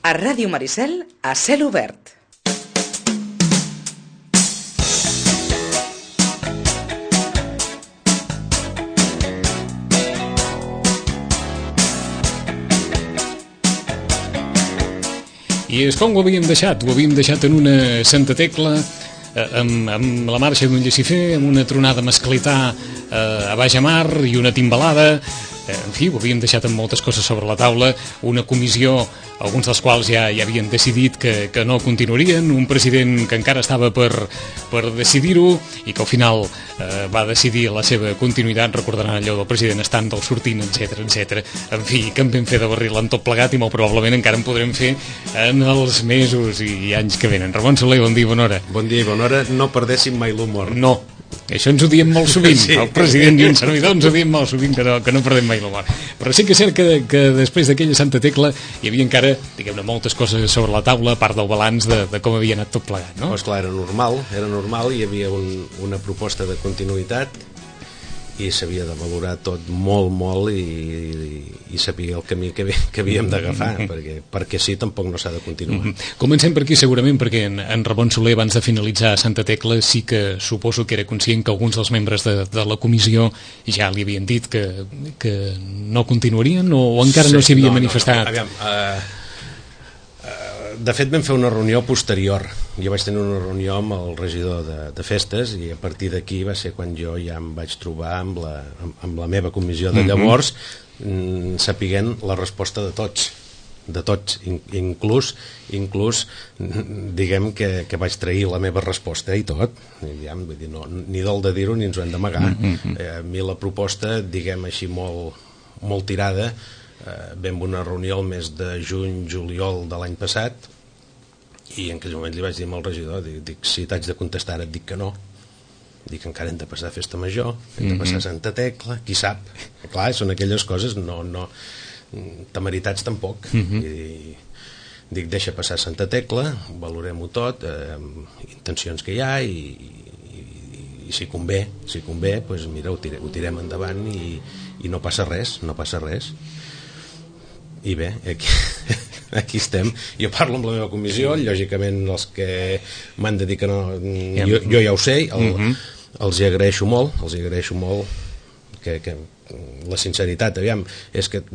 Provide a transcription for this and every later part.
A Ràdio Maricel, a cel obert. I és com ho havíem deixat en una Santa Tecla, amb la marxa d'un Llucifer, amb una tronada masclità a baix a mar i una timbalada. En fi, ho havíem deixat amb moltes coses sobre la taula, una comissió, alguns dels quals ja havien decidit que no continuarien, un president que encara estava per decidir-ho i que al final va decidir la seva continuïtat, recordaran allò del president estant del sortint, etc. En fi, que en vam fer de barril en tot plegat i molt probablement encara en podrem fer en els mesos i anys que venen. Ramon Soler, bon dia i bona hora. Bon dia i bona hora, no perdéssim mai l'humor. No. Això ens ho diem molt sovint, sí. El president i un servidor ens ho diem molt sovint, que no perdem mai l'humor. Però sí que és cert que després d'aquella Santa Tecla hi havia encara, diguem-ne, moltes coses sobre la taula, a part del balanç de com havia anat tot plegat, no? Doncs clar, era normal, hi havia una proposta de continuïtat i s'havia de valorar tot molt i saber el camí que havíem d'agafar, perquè sí, tampoc no s'ha de continuar. Comencem per aquí segurament perquè en Ramon Soler, abans de finalitzar Santa Tecla, sí que suposo que era conscient que alguns dels membres de la comissió ja li havien dit que no continuarien o encara no s'hi havia manifestat. Aviam, de fet vam fer una reunió posterior. Jo vaig tenir una reunió amb el regidor de festes i a partir d'aquí va ser quan jo ja em vaig trobar amb la meva comissió de llavors, sapiguent la resposta de tots, inclús diguem que vaig trair la meva resposta i tot, vull dir, no, ni dol de dir-ho ni ens ho hem d'amagar. A mi la proposta, diguem així molt tirada, vam una reunió el mes de juny-juliol de l'any passat i en aquell moment li vaig dir al regidor, dic, si t'haig de contestar ara et dic que no, dic encara hem de passar festa major, hem de passar Santa Tecla, qui sap, clar, són aquelles coses no temeritats tampoc, i dic, deixa passar Santa Tecla, valorem-ho tot, intencions que hi ha i si convé, doncs mira, ho tirem endavant i no passa res. I bé, aquí estem. Jo parlo amb la meva comissió, lògicament els que m'han de dir que no, jo ja ho sé, els hi agraeixo molt que la sinceritat, aviam, és que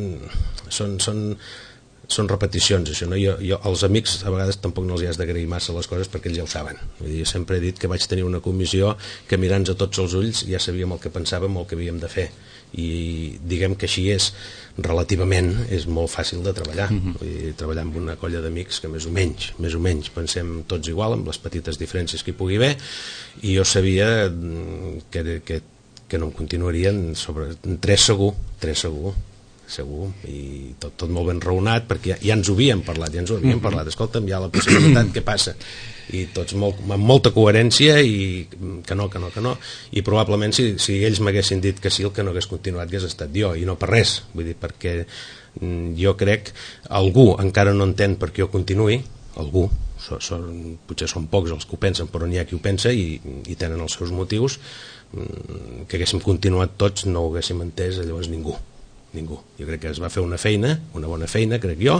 són repeticions, això, no? Jo als amics a vegades tampoc no els hi has d'agrair massa les coses perquè ells ja ho saben. Vull dir, jo sempre he dit que vaig tenir una comissió que mirant-nos a tots els ulls ja sabíem el que pensàvem, el que havíem de fer, i diguem que així és relativament, és molt fàcil de treballar. Vull dir, treballar amb una colla d'amics que més o menys pensem tots igual, amb les petites diferències que hi pugui haver, i jo sabia que no em continuarien en 3 segur, i tot molt ben raonat, perquè ja ens ho havíem parlat, escolta'm, hi ha la possibilitat, què passa? I tots amb molta coherència, i que no, i probablement si ells m'haguessin dit que sí, el que no hagués continuat hagués estat jo, i no per res, vull dir, perquè jo crec algú encara no entén per què jo continuï, algú, potser són pocs els que ho pensen, però n'hi ha qui ho pensa i tenen els seus motius, que haguéssim continuat tots no ho haguéssim entès llavors ningú. Jo crec que es va fer una bona feina, crec jo,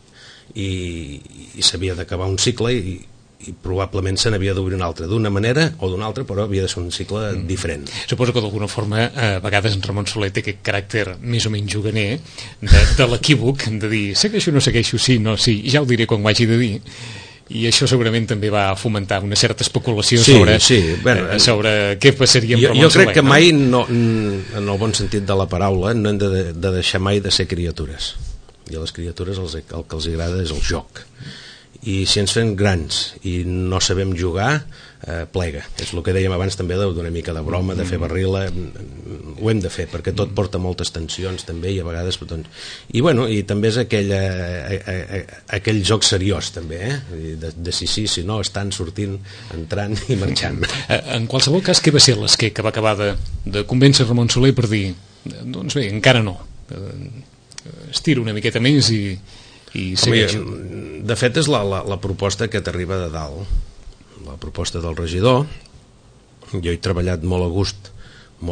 i s'havia d'acabar un cicle i probablement se n'havia d'obrir un altre, d'una manera o d'una altra, però havia de ser un cicle diferent. Suposo que d'alguna forma a vegades en Ramon Soler té aquest caràcter més o menys juganer de l'equívoc, de dir segueixo o no segueixo, sí, no, sí, ja ho diré quan ho hagi de dir, i això segurament també va fomentar una certa especulació sobre què passaria amb Ramon Soler. Jo crec que mai, en el bon sentit de la paraula, no hem de deixar mai de ser criatures, i a les criatures el que els agrada és el joc, i si ens fem grans i no sabem jugar, plega. És el que dèiem abans també d'una mica de broma, de fer barrila, ho hem de fer perquè tot porta moltes tensions també, i a vegades i també és aquell joc seriós també, de si no, estan sortint, entrant i marxant. En qualsevol cas, què va ser l'esquer que va acabar de convèncer Ramon Soler per dir, doncs bé, encara no, estiro una miqueta més i segueixo? De fet és la proposta que t'arriba de dalt, la proposta del regidor. Jo he treballat molt a gust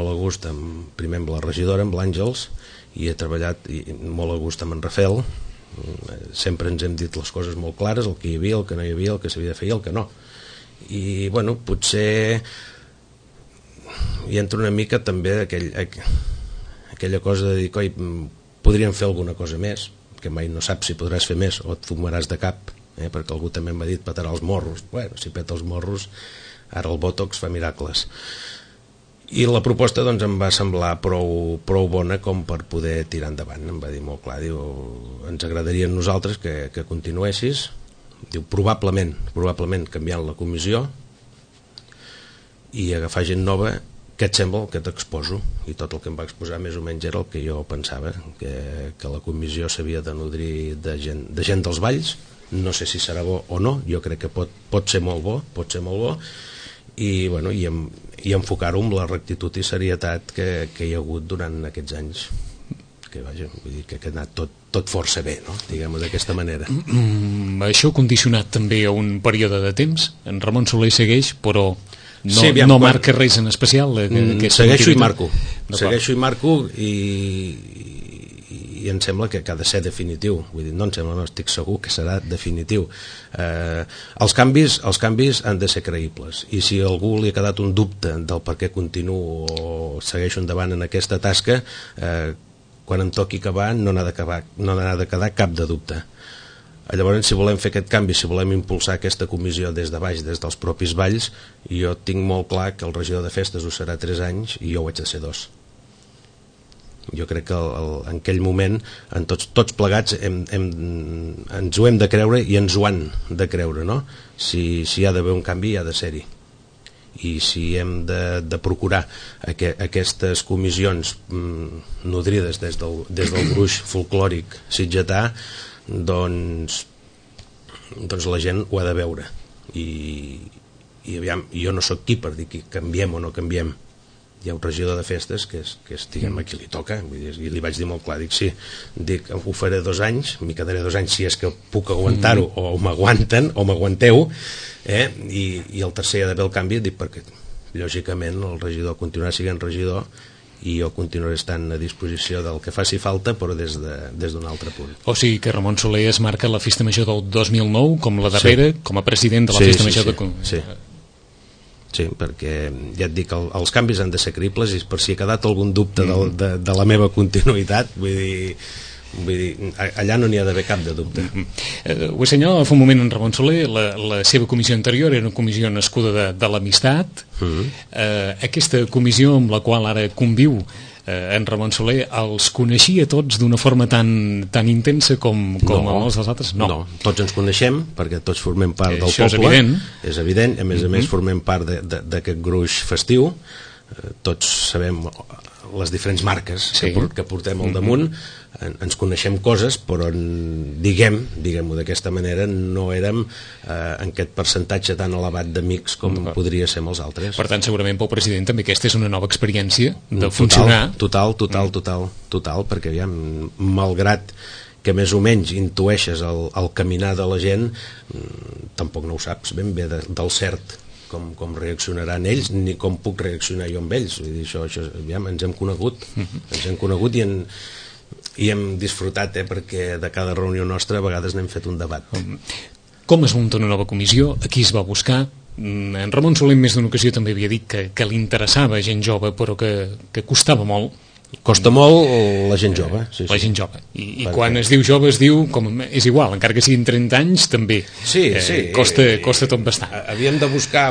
primer amb la regidora, amb l'Àngels, i he treballat molt a gust amb en Rafael, sempre ens hem dit les coses molt clares, el que hi havia, el que no hi havia, el que s'havia de fer i el que no. I bueno, potser hi entra una mica també aquella cosa de dir, coi, podríem fer alguna cosa més, que mai no saps si podràs fer més o et fumaràs de cap, perquè algú també m'ha dit petarà els morros. Bueno, si peta els morros, ara el Botox fa miracles. I la proposta doncs em va semblar prou bona com per poder tirar endavant. Em va dir molt clar, diu, ens agradaria a nosaltres que continuessis, diu, probablement canviant la comissió i agafar gent nova. Què et sembla el que t'exposo? I tot el que em va exposar més o menys era el que jo pensava, que la comissió s'havia de nodrir de gent dels Valls. No sé si serà bo o no, jo crec que pot ser molt bo, i, bueno, i enfocar-ho amb la rectitud i serietat que hi ha hagut durant aquests anys, que vaja, vull dir que ha anat tot força bé, no? Diguem-ho d'aquesta manera. Això ha condicionat també a un període de temps. En Ramon Soler segueix, però no marca res en especial. Segueixo i marco i em sembla que ha de ser definitiu. Vull dir, no em sembla, no, estic segur que serà definitiu. Els canvis han de ser creïbles, i si a algú li ha quedat un dubte del per què continuo o segueixo endavant en aquesta tasca, quan em toqui acabar no n'ha de quedar cap de dubte. Llavors, si volem fer aquest canvi, si volem impulsar aquesta comissió des de baix, des dels propis Valls, jo tinc molt clar que el regidor de festes ho serà 3 anys i jo ho haig de ser 2. Jo crec que en aquell moment tots plegats ens ho hem de creure i ens ho han de creure, no? Si hi ha d'haver un canvi, hi ha de ser-hi, i si hem de procurar aquestes comissions nodrides des del gruix folclòric sitgetà, doncs la gent ho ha de veure, i aviam, jo no sóc qui per dir que canviem o no canviem. Hi ha un regidor de festes que és diguem, a qui li toca, i li vaig dir molt clar, dic, ho faré 2 anys, m'hi quedaré 2 anys si és que puc aguantar-ho, o m'aguanten o m'aguanteu, i el tercer hi ha d'haver el canvi, dic, perquè lògicament el regidor continuarà sent regidor i jo continuaré estant a disposició del que faci falta, però des d'un altre punt. O sigui que Ramon Soler es marca la Festa Major del 2009 com la darrera, com a president de la Festa Major de... Sí, perquè ja et dic, els canvis han de ser creïbles, i per si ha quedat algun dubte de la meva continuïtat, vull dir, allà no n'hi ha d'haver cap de dubte. Ho assenyalava fa un moment en Ramon Soler, la seva comissió anterior era una comissió nascuda de l'amistat. Aquesta comissió amb la qual ara conviu en Ramon Soler, els coneixia tots d'una forma tan intensa com a molts dels altres? No, tots ens coneixem perquè tots formem part del poble, és evident, a més formem part d'aquest gruix festiu, tots sabem les diferents marques que portem al damunt, ens coneixem coses, però diguem-ho d'aquesta manera, no érem en aquest percentatge tan elevat d'amics com podria ser amb els altres. Per tant, segurament pel president també aquesta és una nova experiència de funcionar. Total, perquè aviam, malgrat que més o menys intueixes el caminar de la gent, tampoc no ho saps ben bé del cert com reaccionaran ells, ni com puc reaccionar jo amb ells. Vull dir, això aviam, ens hem conegut i hem disfrutat, perquè de cada reunió nostra a vegades n'hem fet un debat. Com es munta una nova comissió? A qui es va buscar? En Ramon Soler en més d'una ocasió també havia dit que li interessava gent jove, però que costava molt. Costa molt la gent jove. La gent jove. I quan es diu jove es diu, és igual, encara que siguin 30 anys també. Sí. Costa tot bastant. Havíem de buscar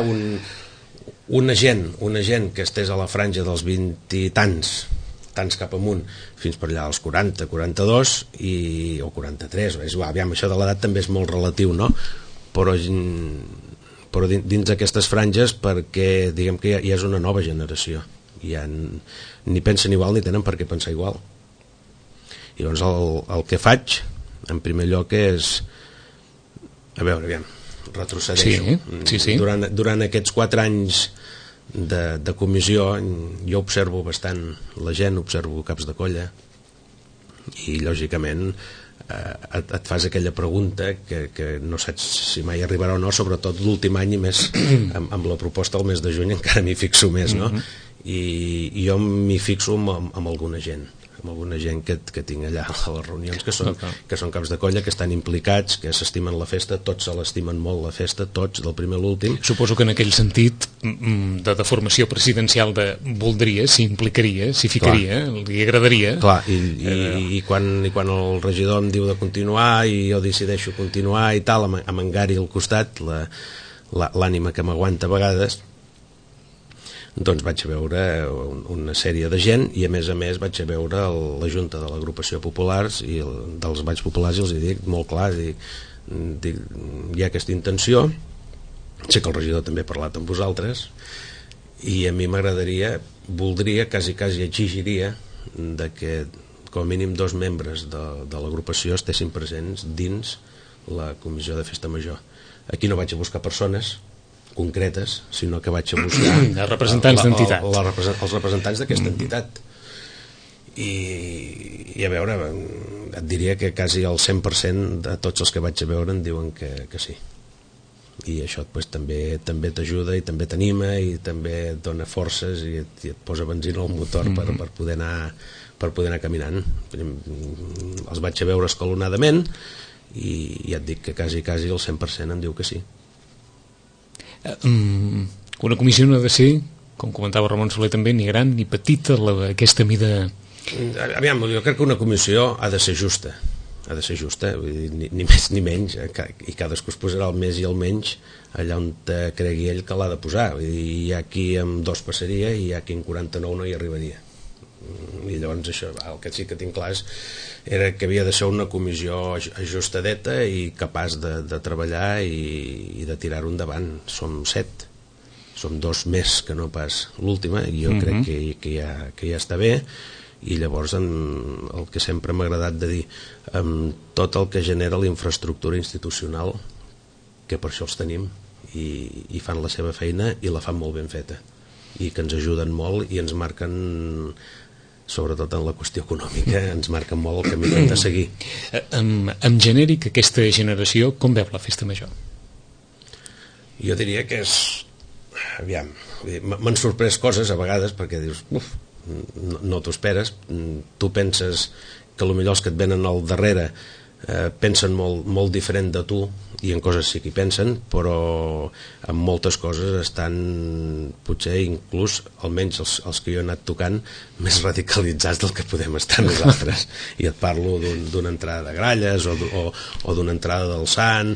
un agent que estés a la franja dels 20 i tants cap amunt, fins per allà als 40, 42 o 43, aviam, això de l'edat també és molt relatiu, no? Però dins d'aquestes franges, perquè diguem que ja és una nova generació, ja ni pensen igual ni tenen per què pensar igual. I llavors el que faig en primer lloc és aviam, retrocedeixo. Sí. Durant aquests 4 anys de comissió jo observo bastant la gent, observo caps de colla, i lògicament et fas aquella pregunta que no saps si mai arribarà o no, sobretot l'últim any, i més amb la proposta del mes de juny encara m'hi fixo més, no? I jo m'hi fixo amb alguna gent, amb alguna gent que tinc allà a les reunions, que són caps de colla, que estan implicats, que s'estimen la festa, tots se l'estimen molt la festa, tots, del primer a l'últim. Suposo que en aquell sentit de formació presidencial de voldria, s'hi implicaria, s'hi ficaria, li agradaria. Clar, i quan el regidor em diu de continuar i jo decideixo continuar i tal, amb en Gary al costat, l'ànima que m'aguanta a vegades, doncs vaig a veure una sèrie de gent i a més vaig a veure la Junta de l'Agrupació Populars i dels Balls Populars i els dic molt clar, dic, hi ha aquesta intenció, sé que el regidor també ha parlat amb vosaltres i a mi m'agradaria, voldria, quasi exigiria de que com a mínim 2 membres de l'agrupació estessin presents dins la comissió de festa major. Aquí no vaig a buscar persones concretes, sinó que vaig a buscar representants d'entitat, els representants d'aquesta entitat i a veure, et diria que quasi el 100% de tots els que vaig a veure em diuen que sí, i això pues, també t'ajuda i també t'anima i també et dona forces i et posa benzina al motor per poder anar caminant. Els vaig a veure escalonadament i ja et dic que quasi el 100% em diu que sí. Una comissió no ha de ser, com comentava Ramon Soler també, ni gran ni petita, aquesta mida. Aviam, jo crec que una comissió ha de ser justa, ni més ni menys, i cadascú es posarà el més i el menys allà on cregui ell que l'ha de posar. Hi ha qui amb 2 passaria i hi ha qui amb 49 no hi arribaria, i llavors això, el que sí que tinc clar era que havia de ser una comissió ajustadeta i capaç de treballar i de tirar-ho endavant. Som 7, som 2 més que no pas l'última, i jo crec que ja està bé. I llavors el que sempre m'ha agradat de dir, tot el que genera la infraestructura institucional, que per això els tenim i fan la seva feina i la fan molt ben feta i que ens ajuden molt i ens marquen, sobretot en la qüestió econòmica, ens marquen molt el camí que hem de seguir. En genèric, aquesta generació com veu la festa major? Jo diria que és, aviam, m'han sorprès coses a vegades perquè dius, no t'ho esperes, tu penses que potser els que et venen al darrere pensen molt diferent de tu, i en coses sí que hi pensen, però en moltes coses estan potser inclús, almenys els que jo he anat tocant, més radicalitzats del que podem estar nosaltres. I et parlo d'una entrada de gralles o d'una entrada del sant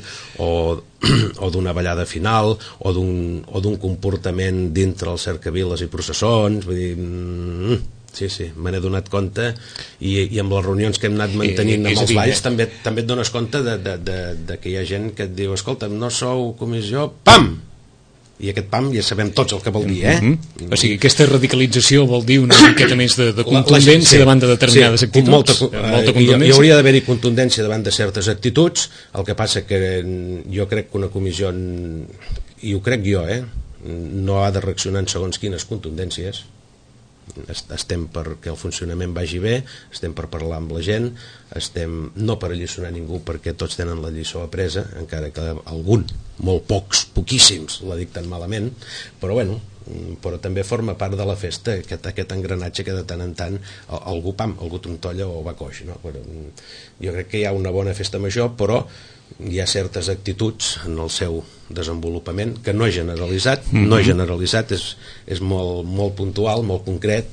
o d'una ballada final o d'un comportament dintre els cercaviles i processons. Vull dir, sí, me n'he donat compte i amb les reunions que hem anat mantenint amb els balls també et dones compte de que hi ha gent que et diu, escolta, no sou comissió, pam! I aquest pam ja sabem tots el que vol dir, O sigui, aquesta radicalització vol dir una miqueta més de contundència davant de determinades actituds. Molta contundència. Hi hauria d'haver-hi contundència davant de certes actituds. El que passa que jo crec que una comissió, i ho crec jo, no ha de reaccionar en segons quines contundències. Estem perquè el funcionament vagi bé, estem per parlar amb la gent, estem no per alliçonar ningú perquè tots tenen la lliçó apresa, encara que algun, molt poquíssims la dicten malament, però bueno, però també forma part de la festa aquest engranatge que de tant en tant algú trontolla o va coix, no? Jo crec que hi ha una bona festa major, però hi ha certes actituds en el seu desenvolupament que no he generalitzat, és molt puntual, molt concret,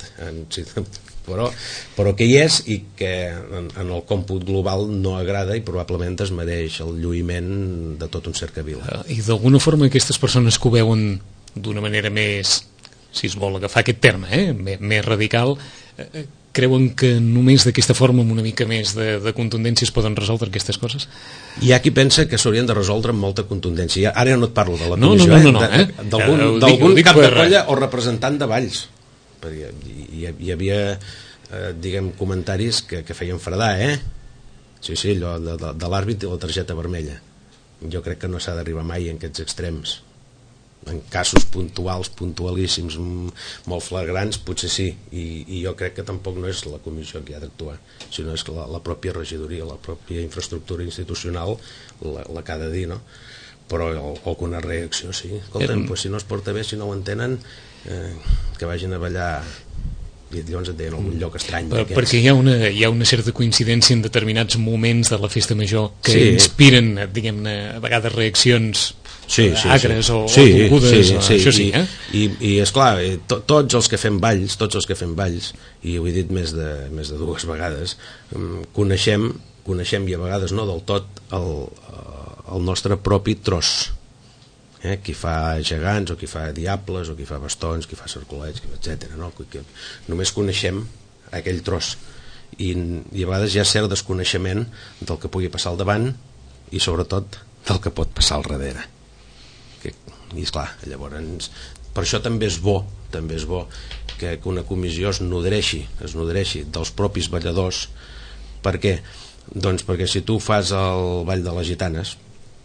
però que hi és i que en el còmput global no agrada i probablement es mereix el lluïment de tot un cercavila. I d'alguna forma aquestes persones que ho veuen d'una manera més, si es vol agafar aquest terme, més radical, creuen que només d'aquesta forma, amb una mica més de contundència, es poden resoldre aquestes coses? Hi ha qui pensa que s'haurien de resoldre amb molta contundència. Ara no et parlo de la comissió, d'algun cap de colla o representant de Valls. Hi havia, diguem, comentaris que feien fredar, Sí, allò de l'àrbit i la targeta vermella. Jo crec que no s'ha d'arribar mai en aquests extrems. En casos puntualíssims, molt flagrants, potser sí, i jo crec que tampoc no és la comissió que ha d'actuar, sinó és la pròpia regidoria, la pròpia infraestructura institucional la que ha de dir, no? Però alguna reacció sí. Escolta'm, si no es porta bé, si no ho entenen, que vagin a ballar i llavors et deien algun lloc estrany perquè hi ha una certa coincidència en determinats moments de la festa major que inspiren, diguem-ne, a vegades reaccions agres o volgudes, això sí, i esclar, tots els que fem balls, i ho he dit més de 2 vegades, coneixem i a vegades no del tot el nostre propi tros, qui fa gegants o qui fa diables o qui fa bastons, qui fa cercolets, etc. No? Només coneixem aquell tros i a vegades hi ha cert desconeixement del que pugui passar al davant i sobretot del que pot passar al darrere, i esclar, llavors per això també és bo que una comissió es nodreixi dels propis balladors. Per què? Doncs perquè si tu fas el ball de les gitanes,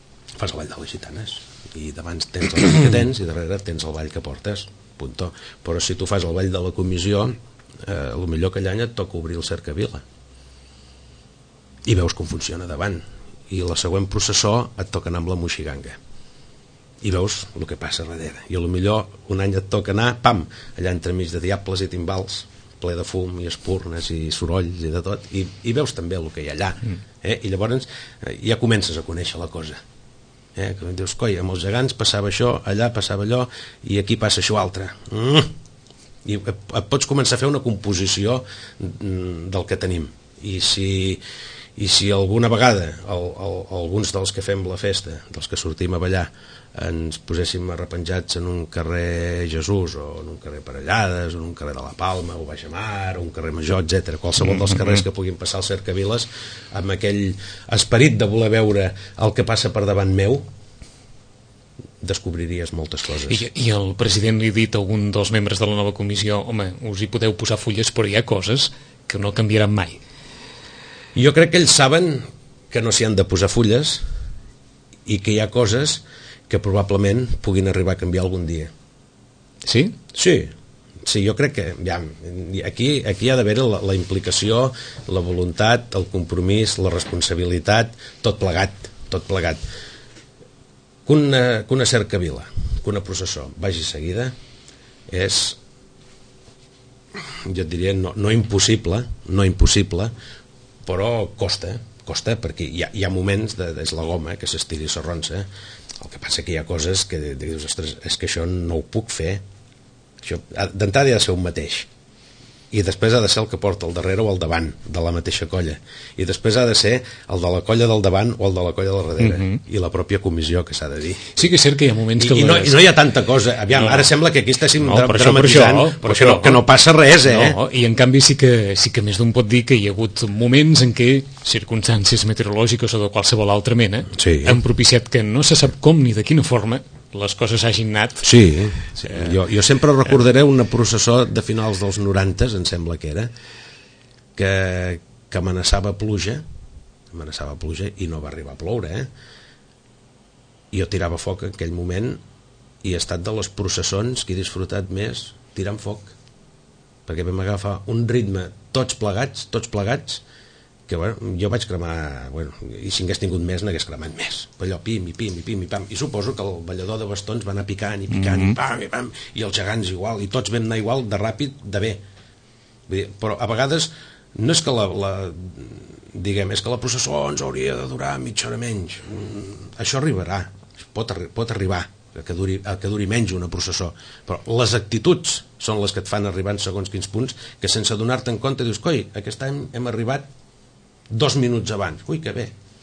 i davant tens el ball que tens i darrere tens el ball que portes, puntó. Però si tu fas el ball de la comissió, millor aquell any et toca obrir el cercavila i veus com funciona davant, i la següent processó et toca anar amb la moixiganga i veus el que passa darrere, i millor un any et toca anar allà entremig de diables i timbals ple de fum i espurnes i sorolls i de tot, i veus també el que hi ha allà, i llavors ja comences a conèixer la cosa, que dius, coi, amb els gegants passava això, allà passava allò, i aquí passa això altre, i et pots començar a fer una composició del que tenim. I si alguna vegada alguns dels que fem la festa, dels que sortim a ballar, ens poséssim arrepenjats en un carrer Jesús o en un carrer Parellades o en un carrer de la Palma o Baixamar o un carrer Major, etc., qualsevol dels carrers que puguin passar al cercaviles, amb aquell esperit de voler veure el que passa per davant meu, descobriries moltes coses. I el president li ha dit a algun dels membres de la nova comissió, home, us hi podeu posar fulles, però hi ha coses que no canviaran mai. Jo crec que ells saben que no s'hi han de posar fulles i que hi ha coses que probablement puguin arribar a canviar algun dia. Sí? Sí, jo crec que aquí hi ha d'haver la implicació, la voluntat, el compromís, la responsabilitat, tot plegat. Que una cercavila, que una processó vagi seguida és, jo et diria, no impossible, però costa, perquè hi ha moments és la goma que s'estira i s'arronsa. El que passa que hi ha coses que dius, ostres, és que això no ho puc fer. Això d'entrada ha de ser un mateix, i després ha de ser el que porta al darrere o al davant de la mateixa colla, i després ha de ser el de la colla del davant o el de la colla del darrere, i la pròpia comissió, que s'ha de dir. Sí que és cert que hi ha moments que... I no hi ha tanta cosa. Ara sembla que aquí estéssim dramatitzant, però que no passa res, I en canvi sí que més d'un pot dir que hi ha hagut moments en què circumstàncies meteorològiques o de qualsevol altra mena han propiciat que no se sap com ni de quina forma les coses hagin anat. Sí. Jo sempre recordaré una processó de finals dels 90, em sembla que era, que amenaçava pluja i no va arribar a ploure, Jo tirava foc en aquell moment i he estat de les processons que he disfrutat més tirant foc, perquè vam agafar un ritme tots plegats, que jo vaig cremar, i si hagués tingut més n'hagués cremat més, però allò pim, i suposo que el ballador de bastons va anar picant i pam, i els gegants igual, i tots vam anar igual de ràpid, de bé. Però a vegades no és que és que la processó ens hauria de durar mitja hora menys. Això arribarà, pot arribar que duri menys una processó, però les actituds són les que et fan arribar en segons quins punts, que sense adonar-te en compte dius, coi, aquest any hem arribat 2 minuts abans, ui, que bé.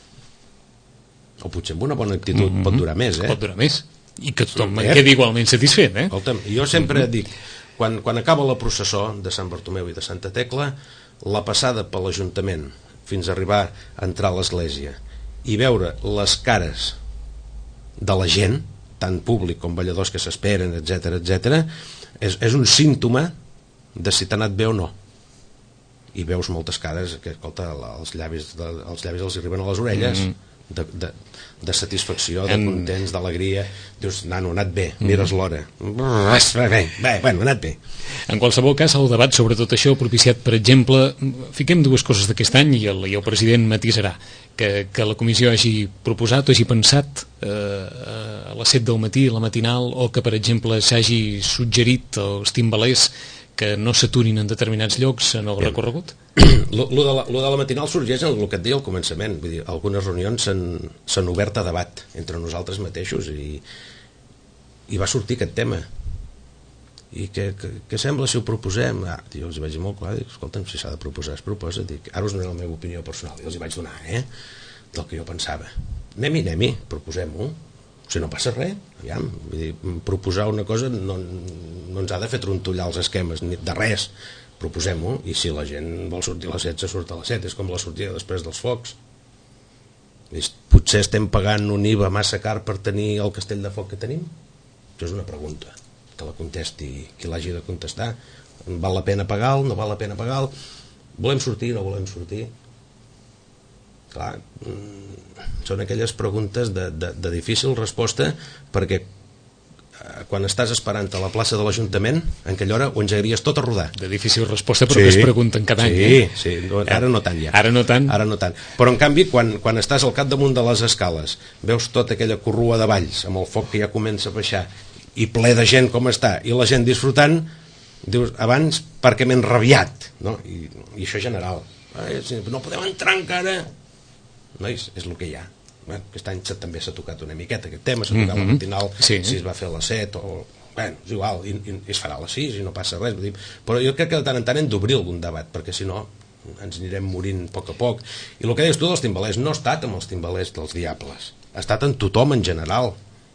O potser amb una bona actitud pot durar més, Pot durar més, i que tothom quedi igualment satisfet, Escolta'm, jo sempre dic, quan acaba la processó de Sant Bartomeu i de Santa Tecla, la passada per l'Ajuntament fins a arribar a entrar a l'església i veure les cares de la gent, tant públic com balladors que s'esperen, etc., és un símptoma de si t'ha anat bé o no. I veus moltes cares que, escolta, els llavis els arriben a les orelles de satisfacció, de contents, d'alegria. Dius, nano, ha anat bé, mires l'hora, ha anat bé. En qualsevol cas, el debat sobre tot això ha propiciat, per exemple, fiquem 2 coses d'aquest any i el president matisarà, que la comissió hagi proposat o hagi pensat a les 7 del matí, la matinal, o que, per exemple, s'hagi suggerit als timbalers que no s'aturin en determinats llocs en el recorregut? Lo de la matinal sorgeix en el que et deia al començament. Vull dir, algunes reunions s'han obert a debat entre nosaltres mateixos i va sortir aquest tema. I què sembla si ho proposem? Jo els vaig dir molt clar, escolta'm, si s'ha de proposar es proposa. Ara us donaré la meva opinió personal i els hi vaig donar, del que jo pensava. Anem-hi, proposem-ho. Si no passa res, aviam, vull dir, proposar una cosa no ens ha de fer trontollar els esquemes de res. Proposem-ho, i si la gent vol sortir a les 7, surt a les 7, és com la sortida després dels focs. Potser estem pagant un IVA massa car per tenir el castell de foc que tenim? Això és una pregunta, que la contesti qui l'hagi de contestar. Val la pena pagar-lo, no val la pena pagar-lo? Volem sortir, no volem sortir? Clar, són aquelles preguntes de difícil resposta, perquè quan estàs esperant a la plaça de l'Ajuntament, en aquella hora ho engegaries tot a rodar. De difícil resposta, però que es pregunten cada any. Sí, ara no tant ja. Ara no tant. Però en canvi, quan estàs al capdamunt de les escales, veus tota aquella corrua de valls, amb el foc que ja comença a baixar, i ple de gent com està, i la gent disfrutant, dius, abans perquè m'he enrabiat, no? I això és general. No podem entrar encara. Nois, és el que hi ha. Aquest any també s'ha tocat una miqueta aquest tema, s'ha tocat la matinal, si es va fer a les 7 o... Bueno, és igual, i es farà a les 6 i no passa res. Però jo crec que de tant en tant hem d'obrir algun debat, perquè si no ens anirem morint a poc. I el que deies tu dels timbalers, no ha estat amb els timbalers dels diables, ha estat en tothom en general.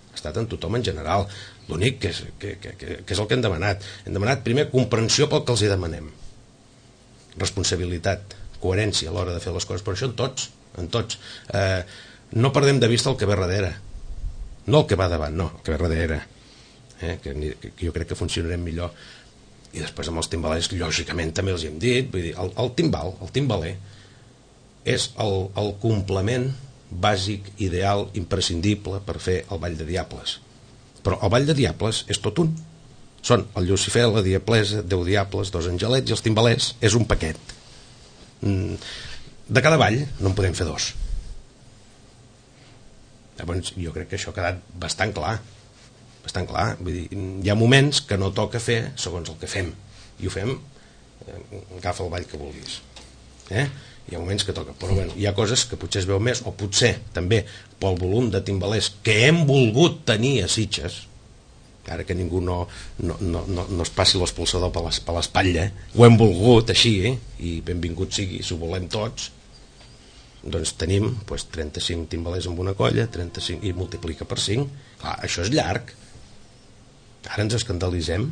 L'únic que és el que hem demanat. Hem demanat primer comprensió pel que els hi demanem, responsabilitat, coherència a l'hora de fer les coses, però això en tots. No perdem de vista el que ve darrere, no el que va davant, no, el que ve darrere, que jo crec que funcionarem millor. I després amb els timbalers, lògicament també els hi hem dit, vull dir, el timbaler és el complement bàsic, ideal, imprescindible per fer el Ball de Diables. Però el Ball de Diables és tot un. Són el Llucifer, la Diablesa, 10 diables, 2 angelets i els timbalers és un paquet. De cada ball no en podem fer 2. Llavors jo crec que això ha quedat bastant clar. Vull dir, hi ha moments que no toca fer segons el que fem, i ho fem, agafa el ball que vulguis, hi ha moments que toca, però bueno, hi ha coses que potser es veu més, o potser també pel volum de timbalers que hem volgut tenir a Sitges, ara que ningú no es passi l'expulsador per l'espatlla, ho hem volgut així, i benvingut sigui, si ho volem tots. Doncs tenim 35 timbalers amb una colla, 35, i multiplica per 5. Clar, això és llarg. Ara ens escandalitzem.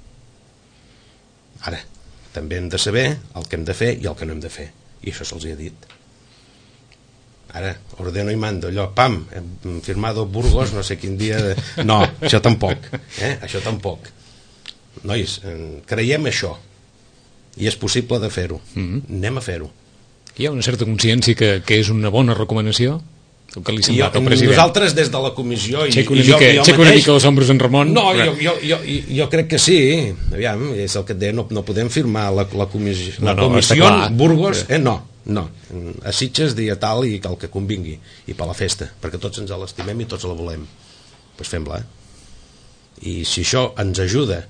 Ara, també hem de saber el que hem de fer i el que no hem de fer. I això se'ls hi ha dit. Ara, ordeno i mando, allò, pam, firmado Burgos, no sé quin dia... No, això tampoc. Això tampoc. Nois, creiem això. I és possible de fer-ho. Anem a fer-ho. Hi ha una certa consciència que és una bona recomanació? El que li ha semblat al president? Nosaltres des de la comissió... Aixeca una mica els ombros en Ramon. No, jo crec que sí. Aviam, és el que et deia, no podem firmar la comissió. La comissió Burgos, no. A Sitges dia tal i el que convingui. I per la festa, perquè tots ens l'estimem i tots la volem. Doncs fem-la. I si això ens ajuda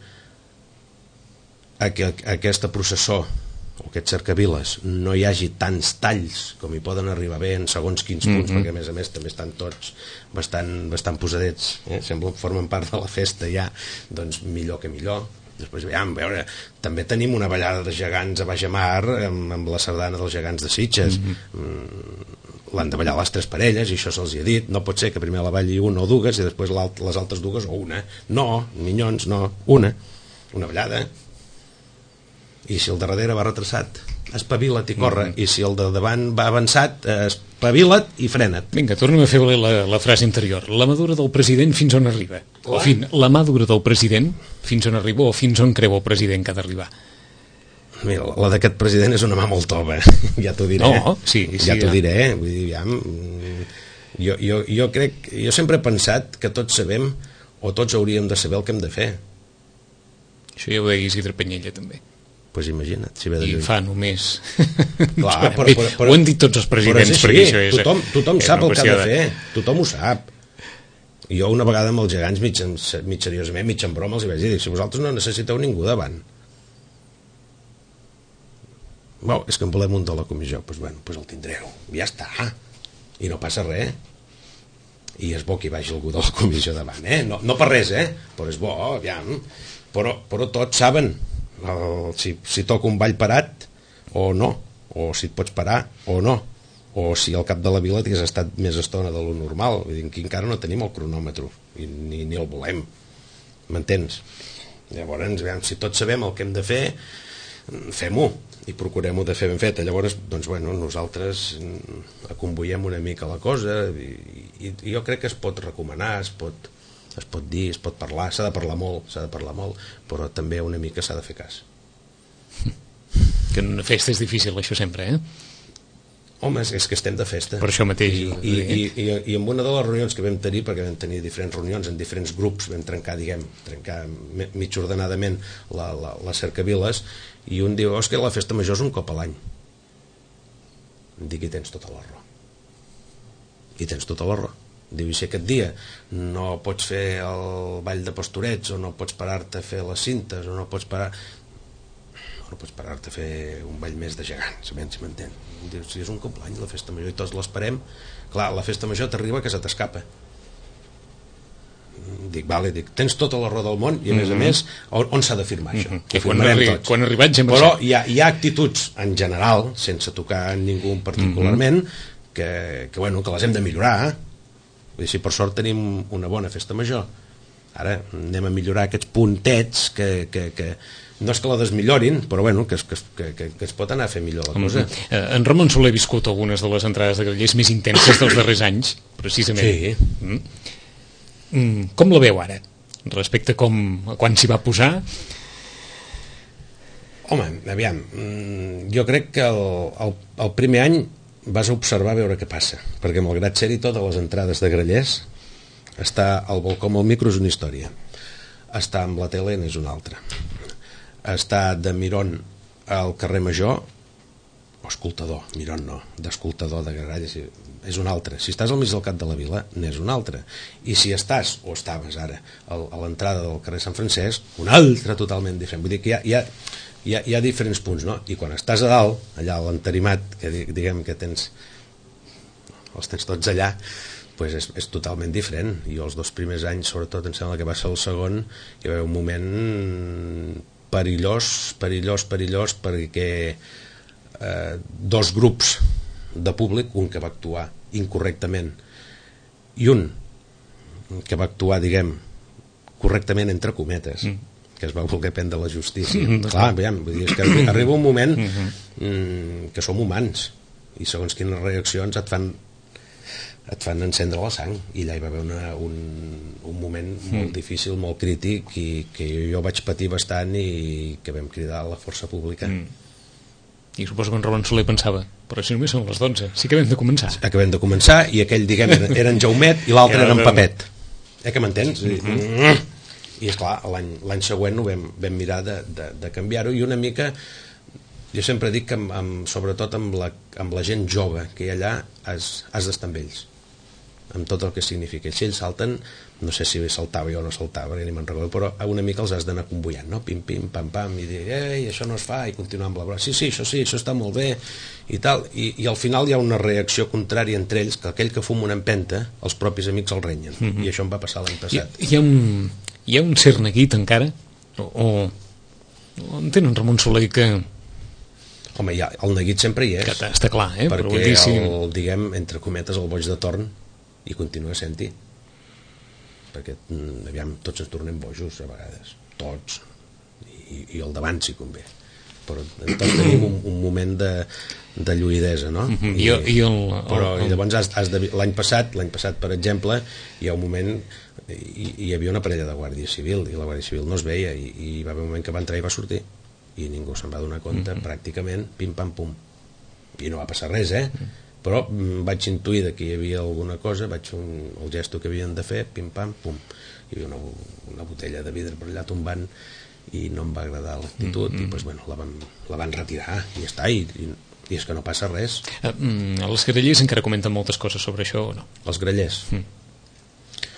a que aquesta processó o aquest cercaviles no hi hagi tants talls com hi poden arribar bé en segons quins punts, perquè a més també estan tots bastant posadets, sembla que formen part de la festa ja, doncs millor que millor. Després veure, també tenim una ballada de gegants a Bajamar amb la sardana dels gegants de Sitges. L'han de ballar les 3 parelles i això se'ls hi ha dit. No pot ser que primer la balli una o dues i després les altres dues o una. No, minyons, no, una ballada. I si el de darrere va retrasat, espavila't i corre, i si el de davant va avançat, espavila't i frena't. Vinga, tornem a fer valer la frase anterior. La mà dura del president fins on arriba? La mà dura del president fins on arriba o fins on creu el president que ha d'arribar? Mira, la d'aquest president és una mà molt tova, ja t'ho diré. No, sí, ja t'ho diré. Vull dir, jo crec, jo sempre he pensat que tots sabem, o tots hauríem de saber el que hem de fer. Això ja ho deia Isidre Penyella també. Pues imagina't, si ve de lluny. I fa només... Clar, però ho han dit tots els presidents, perquè això és... Tothom sap el que ha de fer, tothom ho sap. Jo una vegada amb els gegants, mig seriosament, mig en broma, els hi vaig dir, si vosaltres no necessiteu ningú davant, Bueno, és que en volem un de la comissió. Doncs bueno, el tindreu, ja està, i no passa res. I és bo que hi vagi algú de la comissió davant, no per res, però és bo, aviam. Però tots saben si toca un ball parat o no, o si et pots parar o no, o si al cap de la vila t'has estat més estona de lo normal. Vull dir, que encara no tenim el cronòmetre ni el volem, m'entens? Llavors, aviam, si tots sabem el que hem de fer, fem-ho i procurem-ho de fer ben fet. Llavors, doncs, bueno, nosaltres aconvoiem una mica la cosa i jo crec que es pot recomanar, es pot dir, es pot parlar, s'ha de parlar molt, però també una mica s'ha de fer cas. Que en una festa és difícil, això sempre, Home, és que estem de festa. Per això mateix. I en una de les reunions que vam tenir, perquè vam tenir diferents reunions en diferents grups, vam trencar mig ordenadament les cercaviles, i un diu, és que la festa major és un cop a l'any. Dic, i tens tota la raó. Diu, i si aquest dia no pots fer el ball de pastorets, o no pots parar-te a fer les cintes, o no pots parar-te a fer un ball més de gegants, si m'entén. Diu, si és un cop l'any la festa major i tots l'esperem, clar, la festa major t'arriba que se t'escapa. Dic, tens tota la raó del món, i a més, on s'ha de firmar això? Quan arribat ja però hi ha actituds en general, sense tocar ningú particularment, que les hem de millorar. Vull dir, si per sort tenim una bona festa major, ara anem a millorar aquests puntets que no és que la desmillorin, però que es pot anar a fer millor la cosa. En Ramon Soler ha viscut algunes de les entrades de grellers més intenses dels darrers anys, precisament. Sí. Com la veu ara, respecte a quan s'hi va posar? Home, aviam, jo crec que el primer any vas a observar a veure què passa, perquè malgrat ser-hi totes les entrades de grellers, estar al balcó amb el micro és una història, estar amb la tele n'és una altra, estar de miron al carrer Major, o escoltador, miron no, d'escoltador de gralles, és una altra. Si estàs al mig del cap de la vila, n'és una altra. I si estàs, o estaves ara, a l'entrada del carrer Sant Francesc, una altra totalment diferent. Vull dir que hi ha diferents punts, no? I quan estàs a dalt, allà a l'entarimat, que diguem que els tens tots allà, pues és totalment diferent. I els 2 primers anys, sobretot, em sembla que va ser el segon, hi va haver un moment perillós, perquè 2 grups de públic, un que va actuar incorrectament i un que va actuar, diguem, correctament entre cometes, que es va voler prendre la justícia. Clar, veiem, vull dir, és que arriba un moment que som humans i segons quines reaccions et fan encendre la sang, i allà hi va haver un moment molt difícil, molt crític, i que jo vaig patir bastant i que vam cridar a la força pública. I suposo que en Ramon Soler pensava, però si només són les 12, sí que acabem de començar. I aquell, diguem, era en Jaumet i l'altre era en Pepet. Que m'entens? I esclar, l'any següent ho vam mirar de canviar-ho, i una mica, jo sempre dic que sobretot amb la gent jove que hi ha allà has d'estar amb ells, amb tot el que significa. Si ells salten, no sé si saltava jo o no saltava, ni me'n recordo, però una mica els has d'anar convoiant, no? Pim, pim, pam, pam, i dir, això no es fa, i continuar amb la broma, sí, això està molt bé, i tal, i al final hi ha una reacció contrària entre ells, que aquell que fuma una empenta, els propis amics el renyen, i això em va passar l'any passat. Hi ha un cert neguit encara? O entenen Ramon Soler que... Home, el neguit sempre hi és. Que està clar, perquè diguem, entre cometes, el boig de torn, i continua sent-hi, perquè aviam, tots ens tornem bojos a vegades, tots, i el davant si convé, però tots tenim un moment de lluïdesa, no? I llavors l'any passat, per exemple, hi ha un moment, hi havia una parella de Guàrdia Civil, i la Guàrdia Civil no es veia, i hi va haver un moment que va entrar i va sortir, i ningú se'n va donar compte, pràcticament, pim pam pum, i no va passar res, però vaig intuir que hi havia alguna cosa, vaig fer el gesto que havien de fer, pim pam pum, hi havia una botella de vidre per allà tombant, i no em va agradar l'actitud, i doncs, bueno, la van retirar, i ja està, i és que no passa res. Els grellers encara comenten moltes coses sobre això o no? Els grellers?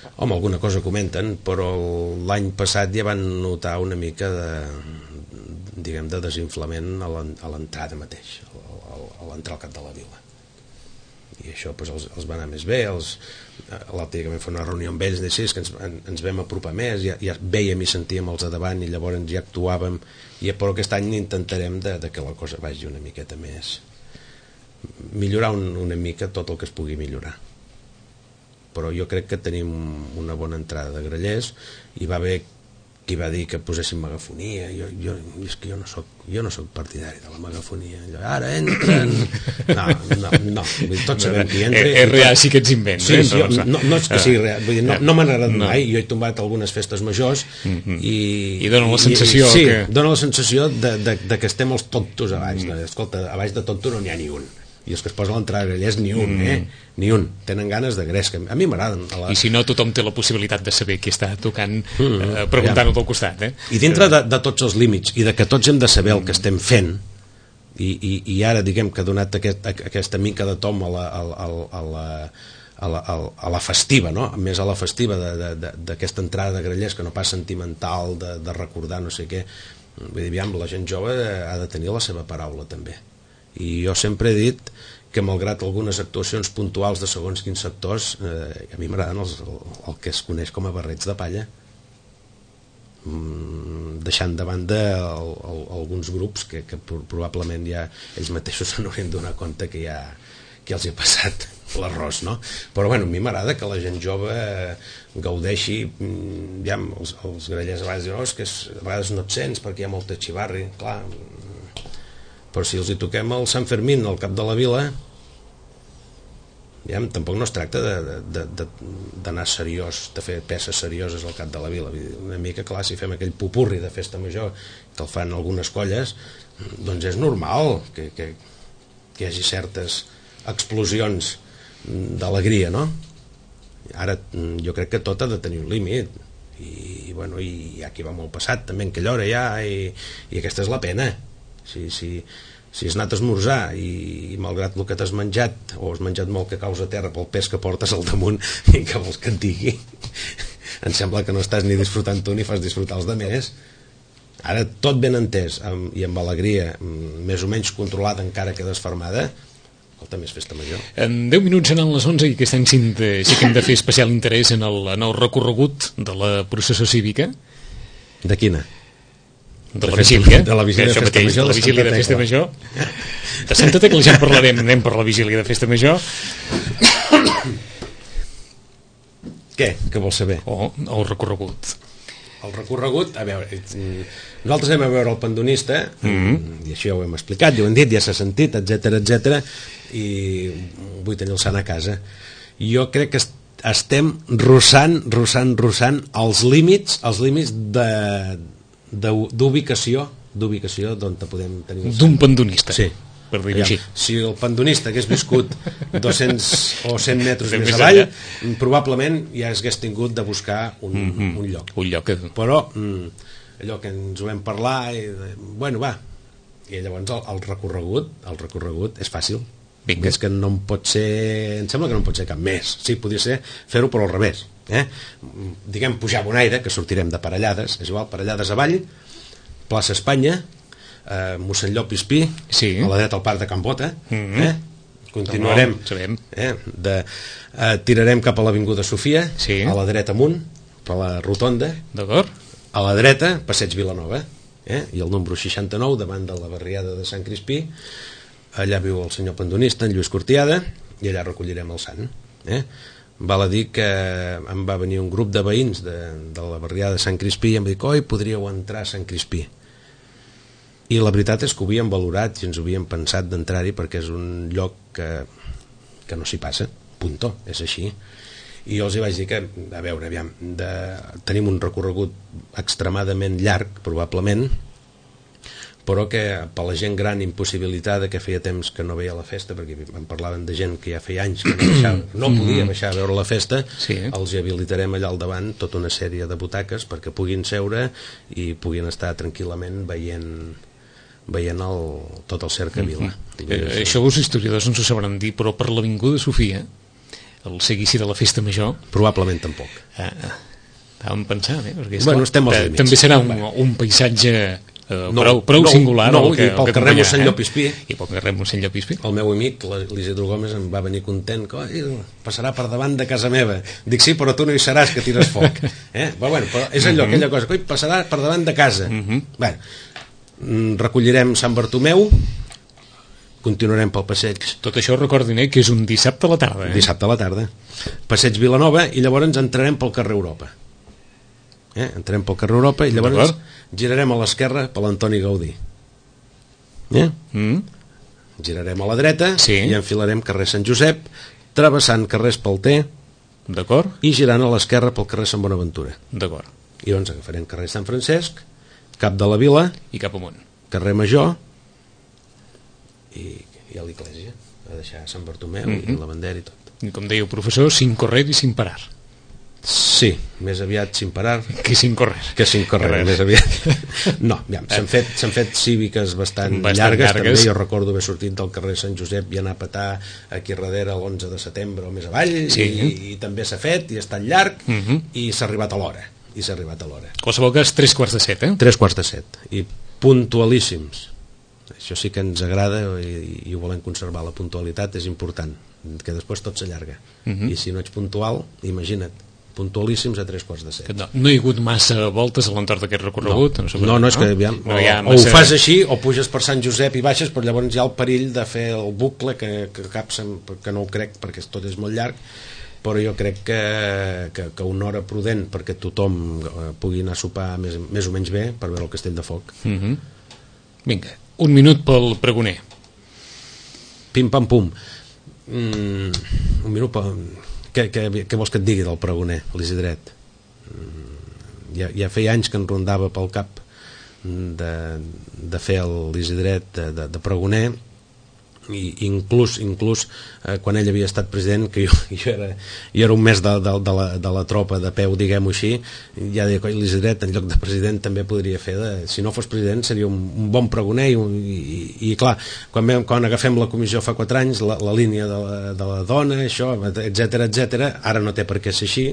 Home, alguna cosa comenten, però l'any passat ja van notar una mica de desinflament a l'entrada mateix, a l'entrar al cap de la vila. I això doncs, els va anar més bé. L'altre dia que vam fer una reunió amb ells, és que ens vam apropar més, ja vèiem i sentíem els de davant i llavors ja actuàvem, però aquest any intentarem de que la cosa vagi una miqueta més, millorar una mica tot el que es pugui millorar. Però jo crec que tenim una bona entrada de grallers, i va haver qui va dir que posessin megafonia. És que jo no soc partidari de la megafonia. Ara entren... No, tots sabem qui entra. RA sí que ets invents. Sí, no és que sigui real, vull dir, no m'ha agradat mai. Jo he tombat algunes festes majors i dona la sensació sí, dona la sensació de que estem els tontos a baix. Escolta, a baix de tonto no n'hi ha ni un, i els que es posen a l'entrada de grallers ni un, ni un. Tenen ganes de gresca. A mi m'agraden. I si no, tothom té la possibilitat de saber qui està tocant, preguntant-ho del costat. I dintre de tots els límits, i de que tots hem de saber el que estem fent, i ara diguem que ha donat aquesta mica de tom a la festiva, no? Més a la festiva d'aquesta entrada de grallers, que no pas sentimental, de recordar no sé què. Vull dir, la gent jove ha de tenir la seva paraula també. I jo sempre he dit que malgrat algunes actuacions puntuals de segons quins sectors, a mi m'agraden el que es coneix com a barrets de palla, deixant de banda alguns grups que probablement ja ells mateixos se n'haurien donat compte que ja els hi ha passat l'arròs, no? Però bueno, a mi m'agrada que la gent jove gaudeixi. Ja els grallers a vegades diuen que a vegades no et sents perquè hi ha molta xivarri, clar, però si els hi toquem el Sant Fermín al cap de la vila, tampoc no es tracta d'anar seriós, de fer peces serioses al cap de la vila. Una mica, clar, si fem aquell pupurri de festa major que el fan algunes colles, doncs és normal que hi hagi certes explosions d'alegria, no? Ara jo crec que tot ha de tenir un límit, i bueno, hi ha qui va molt passat també en aquella hora ja, i aquesta és la pena. Si has anat a esmorzar i malgrat el que t'has menjat, o has menjat molt cacaus a terra pel pes que portes al damunt, i que vols que et digui, em sembla que no estàs ni disfrutant tu ni fas disfrutar els altres. Ara tot ben entès i amb alegria, més o menys controlada encara que desfermada, també és festa major. En 10 minuts seran les 11 i aquest any sí que hem de fer especial interès en el recorregut de la processó cívica. De quina? De la vigília, de la vigília de festa major, de la vigília de festa major. De Santa Tecla ja en parlarem, anem per la vigília de festa major. Què vols saber? El recorregut. El recorregut, a veure, nosaltres anem a veure el pandonista, i això ja ho hem explicat, ja ho hem dit, ja s'ha sentit, etc, i vull tenir el sant a casa. Jo crec que estem russant els límits d'ubicació d'on podem tenir d'un pandonista, sí, per dir-ho així. Si el pandonista hagués viscut 200 o 100 metres més avall, probablement ja hagués tingut de buscar un lloc. Però allò que ens ho vam parlar, bueno, va, i llavors el recorregut és fàcil. És que no en pot ser, em sembla que no en pot ser cap més. Sí, podria ser fer-ho però al revés, diguem pujar Bonaire, que sortirem de Parellades, és igual, Parellades avall, plaça Espanya, mossèn Llop i Espí, a la dreta al parc de Can Bota, continuarem, tirarem cap a l'avinguda Sofia, a la dreta amunt, per la rotonda, a la dreta passeig Vilanova, i el número 69 davant de la barriada de Sant Crispí. Allà viu el senyor pandonista, en Lluís Cortiada, i allà recollirem el sant. Val a dir que em va venir un grup de veïns de la barriada de Sant Crispí i em va dir, oi, podríeu entrar a Sant Crispí. I la veritat és que ho havíem valorat i ens ho havíem pensat d'entrar-hi, perquè és un lloc que no s'hi passa, punto, és així. I jo els hi vaig dir que, a veure, tenim un recorregut extremadament llarg, probablement, però que per la gent gran impossibilitada, que feia temps que no veia la festa, perquè em parlaven de gent que ja feia anys que no podia baixar a veure la festa, els habilitarem allà al davant tota una sèrie de butaques perquè puguin seure i puguin estar tranquil·lament veient tot el cercavila. Això els historiadors ens ho sabran dir, però per l'avinguda Sofia el seguici de la festa major. Probablement tampoc. Estàvem pensant, perquè bueno, estem als límits. També serà un paisatge prou singular. I pel carrer mossèn Llopispí. I pel carrer mossèn Llopispí. El meu amic, l'Isidro Gómez, em va venir content, que passarà per davant de casa meva. Dic, sí, però tu no hi seràs, que tires foc. Però és allò, aquella cosa, que passarà per davant de casa. Recollirem Sant Bartomeu, continuarem pel passeig. Tot això recordin, que és un dissabte a la tarda. Dissabte a la tarda. Passeig Vilanova, i llavors entrarem pel carrer Europa. Entrarem pel carrer Europa i llavors girarem a l'esquerra per l'Antoni Gaudí. Girarem a la dreta i enfilarem carrer Sant Josep, travessant carrer Espalter, i girant a l'esquerra pel carrer Sant Bonaventura. I llavors agafarem carrer Sant Francesc, cap de la Vila i cap amunt, carrer Major, i a l'església, a deixar Sant Bartomeu i la bandera i tot. I com deia el professor, sin correr i sin parar. Sí, més aviat sin parar que sin correr. Més aviat. No, s'han fet cíviques bastant llargues. També jo recordo haver sortit del carrer Sant Josep i anar a petar aquí darrere l'11 de setembre o més avall, i també s'ha fet i ha estat llarg, i s'ha arribat a l'hora. Qualsevol cas, 6:45, 6:45, i puntualíssims. Això sí que ens agrada i ho volem conservar. La puntualitat és important, que després tot s'allarga. I si no ets puntual, imagina't, puntualíssims a 6:45. No hi ha hagut massa voltes a l'entorn d'aquest recorregut? No, és que o ho fas així, o puges per Sant Josep i baixes, però llavors hi ha el perill de fer el bucle, que no ho crec, perquè tot és molt llarg, però jo crec que una hora prudent perquè tothom pugui anar a sopar més o menys bé per veure el Castell de Foc. Vinga, un minut pel pregoner. Pim pam pum. Un minut pel... Què vols que et digui del pregoner, l'Isidret? Ja feia anys que em rondava pel cap de fer l'Isidret de pregoner, i inclús quan ell havia estat president, que jo era un mes de la tropa de peu, diguem-ho així, ja deia que l'Isidret en lloc de president també podria fer si no fos president seria un bon pregoner, i clar, quan agafem la comissió fa 4 anys, la línia de la dona, això, etc, ara no té per què ser així,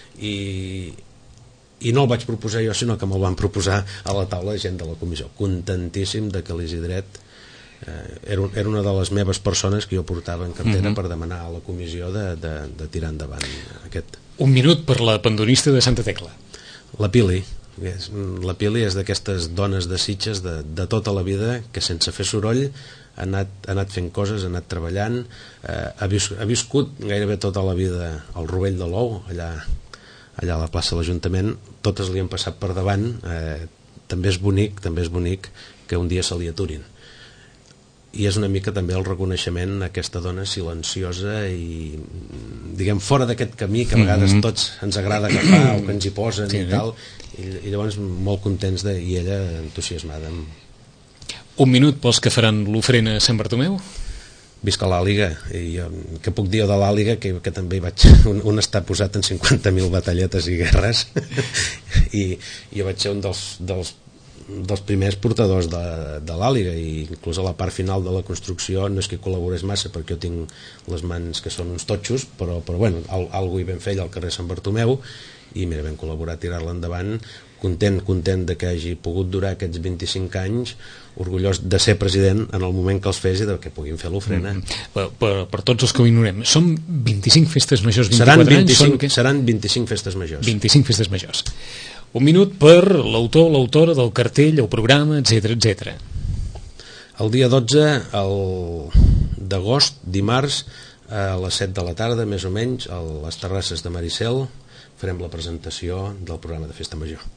i no el vaig proposar jo, sinó que me'l van proposar a la taula de gent de la comissió. Contentíssim de que l'Isidret era una de les meves persones que jo portava en cartera per demanar a la comissió de tirar endavant aquest. Un minut per la pandonista de Santa Tecla. La Pili és d'aquestes dones de Sitges de tota la vida, que sense fer soroll ha anat fent coses, ha anat treballant, ha viscut gairebé tota la vida al Rovell de l'Ou, allà a la plaça de l'Ajuntament. Totes li han passat per davant. També és bonic que un dia se li aturin, i és una mica també el reconeixement a aquesta dona silenciosa i, diguem, fora d'aquest camí que a vegades tots ens agrada agafar o que ens hi posen i tal, i llavors molt contents i ella entusiasmada. Un minut pels que faran l'ofrena a Sant Bartomeu? Visca l'Àliga. I què puc dir de l'Àliga, que també un està posat en 50.000 batalletes i guerres i jo vaig ser un dels primers portadors de l'Àliga, i inclús a la part final de la construcció no és que col·laborés massa perquè jo tinc les mans que són uns totxos, però bueno, algú hi vam fer allà al carrer Sant Bartomeu, i mira, vam col·laborar a tirar-la endavant. Content de que hagi pogut durar aquests 25 anys, orgullós de ser president en el moment que els fes i de que puguin fer l'ofrena. Per tots els que ho ignorem, són 25 festes majors, 24 anys? Seran 25 festes majors. 25 festes majors. Un minut per l'autor, l'autora del cartell, el programa, etc. El dia 12 d'agost, dimarts, a les 7 de la tarda, més o menys, a les terrasses de Maricel, farem la presentació del programa de Festa Major.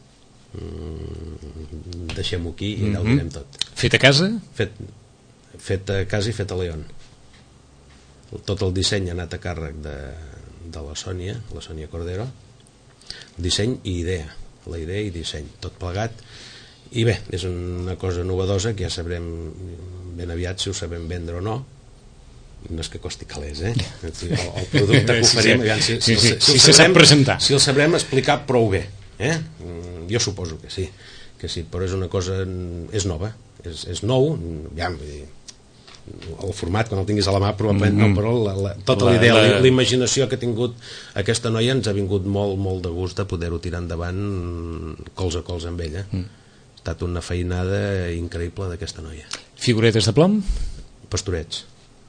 Deixem-ho aquí i allà ho direm tot. Fet a casa? Fet a casa i fet a León. Tot el disseny ha anat a càrrec de la Sònia Cordero. Disseny i idea. La idea i disseny, tot plegat. I bé, és una cosa novedosa que ja sabrem ben aviat si ho sabem vendre o no. No és que costi calés, el producte que oferim, si se sap presentar, si el sabrem explicar prou bé, jo suposo que sí, però és una cosa, és nova, és nou, el format, quan el tinguis a la mà probablement no, però tota la idea, l'imaginació que ha tingut aquesta noia ens ha vingut molt de gust de poder-ho tirar endavant colze a colze amb ella. Ha estat una feinada increïble d'aquesta noia. Figuretes de plom? Pastorets.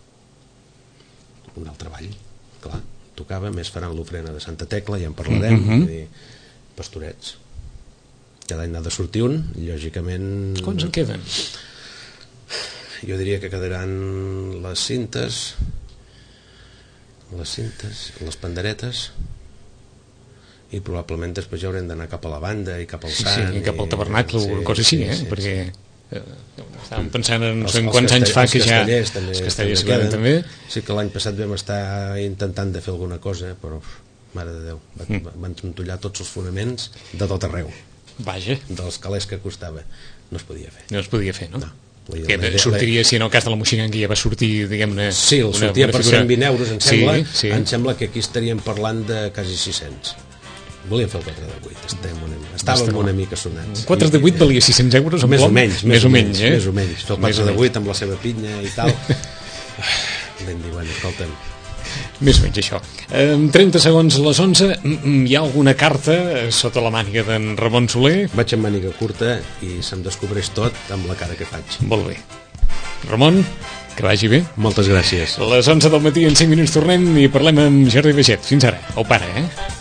Un altre ball, clar, tocava, més faran l'ofrena de Santa Tecla, ja en parlarem. Pastorets, cada any n'ha de sortir un, lògicament. Quants en queden? Jo diria que quedaran les cintes, les panderetes, i probablement després ja haurem d'anar cap a la banda i cap al sant, i cap al tabernacle o cosa així, perquè estàvem pensant en no sé quants anys fa que ja els castellers també. Sí que l'any passat vam estar intentant de fer alguna cosa, però mare de Déu, van trontollar tots els fonaments de tot arreu. Vaja. Dels calés que costava. No es podia fer. No es podia fer, no? Que sortiria, si en el cas de la Moixiganga ja va sortir, diguem-ne... Sí, el sortia per 120 euros, em sembla. Em sembla que aquí estaríem parlant de quasi 600. Volíem fer el 4 de 8, estàvem una mica sonats. 4 de 8 valia 600 euros en plom? Més o menys. Fer el 4 de 8 amb la seva pinya i tal. Vam dir, bueno, escolta'm, més o menys això. 30 segons a les 11. Hi ha alguna carta sota la màniga d'en Ramon Soler? Vaig amb màniga curta i se'm descobreix tot amb la cara que faig. Molt bé. Ramon, que vagi bé. Moltes gràcies. A les 11 del matí, en 5 minuts tornem i parlem amb Jordi Baixet. Fins ara. Au pare,